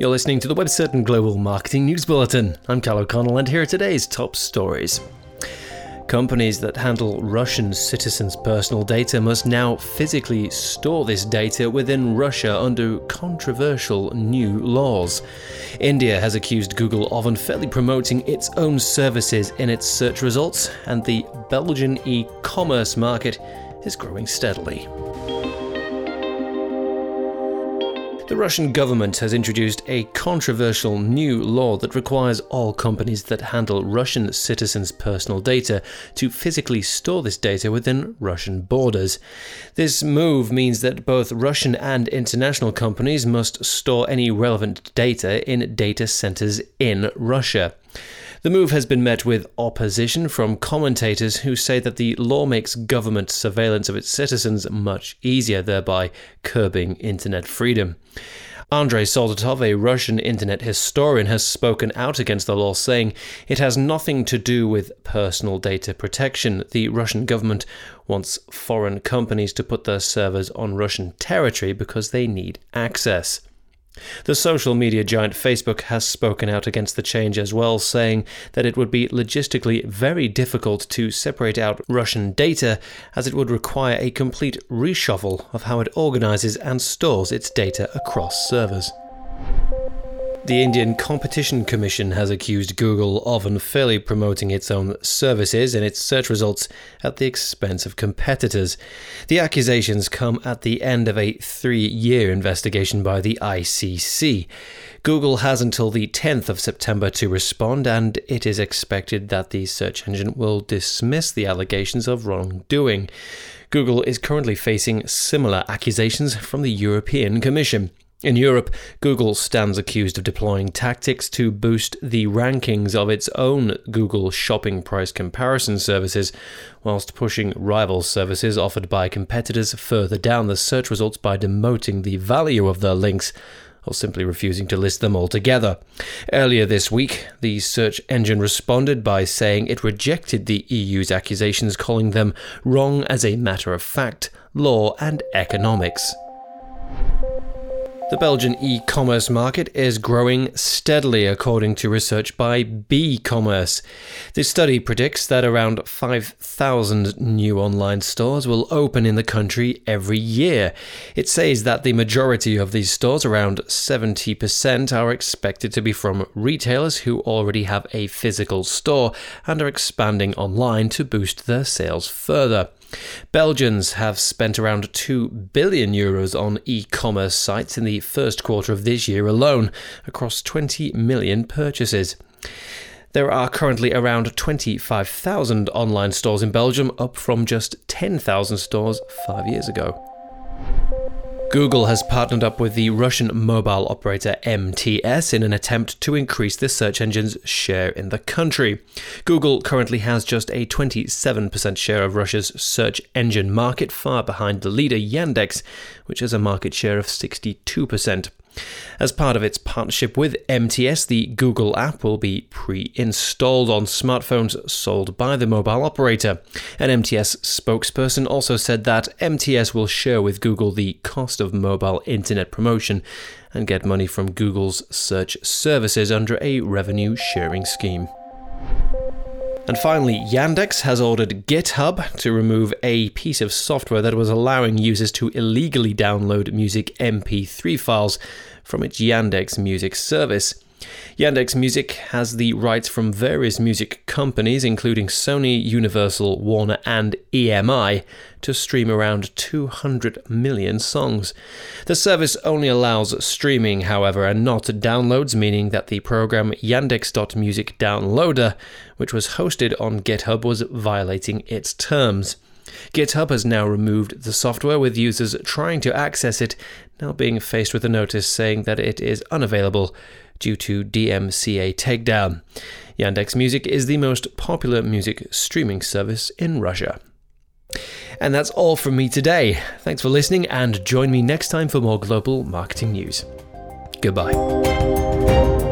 You're listening to the WebCertain Global Marketing News Bulletin. I'm Cal O'Connell, and here are today's top stories. Companies that handle Russian citizens' personal data must now physically store this data within Russia under controversial new laws. India has accused Google of unfairly promoting its own services in its search results, and the Belgian e-commerce market is growing steadily. The Russian government has introduced a controversial new law that requires all companies that handle Russian citizens' personal data to physically store this data within Russian borders. This move means that both Russian and international companies must store any relevant data in data centers in Russia. The move has been met with opposition from commentators who say that the law makes government surveillance of its citizens much easier, thereby curbing internet freedom. Andrei Soldatov, a Russian internet historian, has spoken out against the law, saying it has nothing to do with personal data protection. The Russian government wants foreign companies to put their servers on Russian territory because they need access. The social media giant Facebook has spoken out against the change as well, saying that it would be logistically very difficult to separate out Russian data, as it would require a complete reshuffle of how it organizes and stores its data across servers. The Indian Competition Commission has accused Google of unfairly promoting its own services in its search results at the expense of competitors. The accusations come at the end of a 3-year investigation by the ICC. Google has until the 10th of September to respond, and it is expected that the search engine will dismiss the allegations of wrongdoing. Google is currently facing similar accusations from the European Commission. In Europe, Google stands accused of deploying tactics to boost the rankings of its own Google shopping price comparison services, whilst pushing rival services offered by competitors further down the search results by demoting the value of their links, or simply refusing to list them altogether. Earlier this week, the search engine responded by saying it rejected the EU's accusations, calling them wrong as a matter of fact, law and economics. The Belgian e-commerce market is growing steadily, according to research by B-Commerce. This study predicts that around 5,000 new online stores will open in the country every year. It says that the majority of these stores, around 70%, are expected to be from retailers who already have a physical store and are expanding online to boost their sales further. Belgians have spent around 2 billion euros on e-commerce sites in the first quarter of this year alone, across 20 million purchases. There are currently around 25,000 online stores in Belgium, up from just 10,000 stores 5 years ago. Google has partnered up with the Russian mobile operator MTS in an attempt to increase the search engine's share in the country. Google currently has just a 27% share of Russia's search engine market, far behind the leader Yandex, which has a market share of 62%. As part of its partnership with MTS, the Google app will be pre-installed on smartphones sold by the mobile operator. An MTS spokesperson also said that MTS will share with Google the cost of mobile internet promotion and get money from Google's search services under a revenue sharing scheme. And finally, Yandex has ordered GitHub to remove a piece of software that was allowing users to illegally download music MP3 files from its Yandex Music service. Yandex Music has the rights from various music companies, including Sony, Universal, Warner, and EMI, to stream around 200 million songs. The service only allows streaming, however, and not downloads, meaning that the program Yandex.Music Downloader, which was hosted on GitHub, was violating its terms. GitHub has now removed the software, with users trying to access it now being faced with a notice saying that it is unavailable due to DMCA takedown. Yandex Music is the most popular music streaming service in Russia. And that's all from me today. Thanks for listening, and join me next time for more global marketing news. Goodbye.